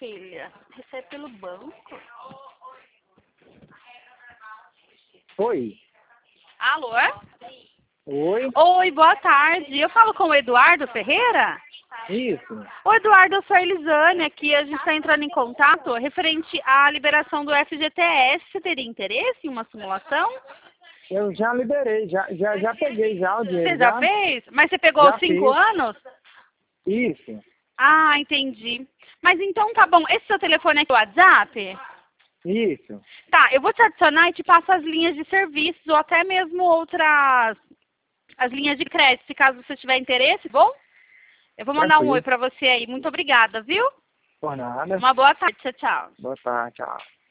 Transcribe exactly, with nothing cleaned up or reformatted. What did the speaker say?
filha? Recebe pelo banco? Oi. Alô? Oi. Oi, boa tarde. Eu falo com o Eduardo Ferreira? Isso. Ô Eduardo, eu sou a Elisane aqui, a gente está entrando em contato referente à liberação do F G T S. Você teria interesse em uma simulação? Eu já liberei, já, já, já peguei já o dinheiro. Você já, já fez? Mas você pegou os cinco fiz. anos? Isso. Ah, entendi. Mas então tá bom. Esse seu telefone aqui é o WhatsApp? Isso. Tá, eu vou te adicionar e te passo as linhas de serviços ou até mesmo outras, as linhas de crédito, se caso você tiver interesse, bom? Eu vou mandar Tranquilo. um oi pra você aí. Muito obrigada, viu? Por nada. Uma boa tarde. Tchau, tchau. Boa tarde, tchau.